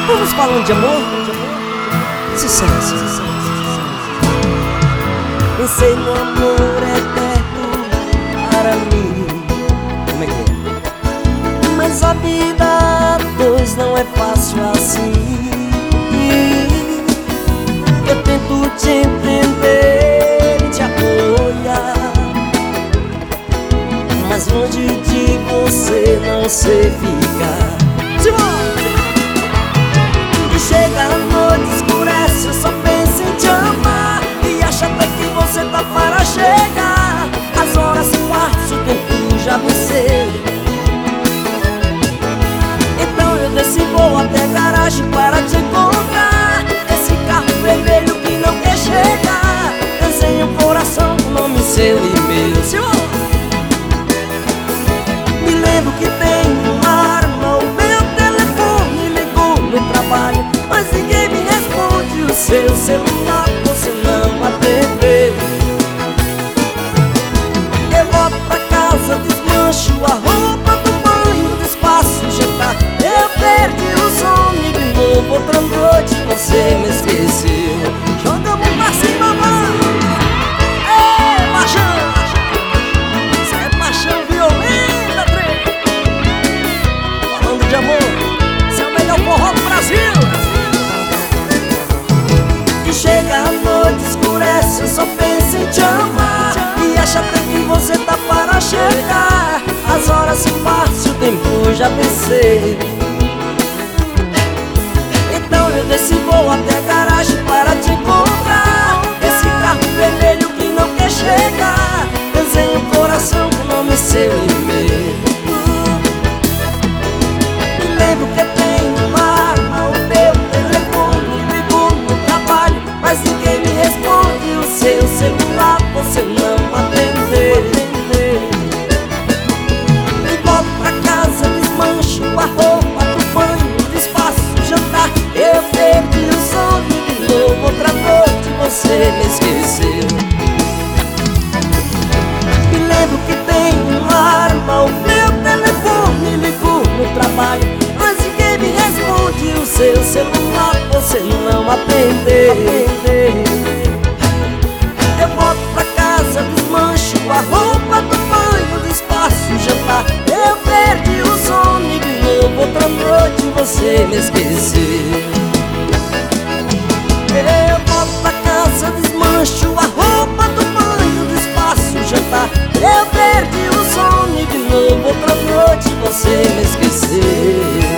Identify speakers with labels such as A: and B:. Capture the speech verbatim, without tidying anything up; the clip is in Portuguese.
A: Vamos falando de amor? Sucesso. Pensei no amor eterno para mim. Como é que é? Mas a vida a dois não é fácil assim. Eu tento te entender e te apoiar, mas longe de você não sei ficar. E chega a noite, escurece, eu só penso em te amar, e acha até que você tá para chegar. As horas se passam, o tempo já venceu. Então eu desci e vou até a garagem para te encontrar. Esse carro vermelho que não quer chegar, desenha um coração com nome seu e meu. Me lembro que tem uma arma, o meu telefone ligou no trabalho, mas ninguém me responde. O seu celular você não atendeu. Eu volto pra casa, desmancho a roupa do banho, despaço o jantar. Eu perdi o sono e de novo outra noite você me esqueceu. Joga a mão pra cima, mano. Ei, paixão, isso é paixão violenta, trem. Falando de amor, esse é o melhor forró do Brasil. E chega a noite, escurece, eu só penso em te amar, e acha até que você tá para chegar. As horas se passam, o tempo já venceu. Então eu desci e vou até a garagem para te encontrar. Esse carro vermelho que não quer chegar, desenha um coração com nome seu e meu. Me lembro que tem uma arma, o meu telefone ligou no trabalho, mas ninguém me responde. O seu celular você não atendeu. E volto pra casa, desmancho a roupa do banho, desfaço o jantar. Eu perdi o sono e de novo outra noite você me esqueceu. Me lembro que tem uma arma, o meu telefone ligou no trabalho, mas ninguém me responde. O seu celular você não atendeu. Eu volto pra casa, desmancho a roupa do banho, despaço o jantar. Eu perdi o sono e de novo outra noite você me esqueceu. Eu volto pra casa, desmancho a roupa do banho, despaço o jantar. Eu perdi o sono e de novo outra noite você me esqueceu.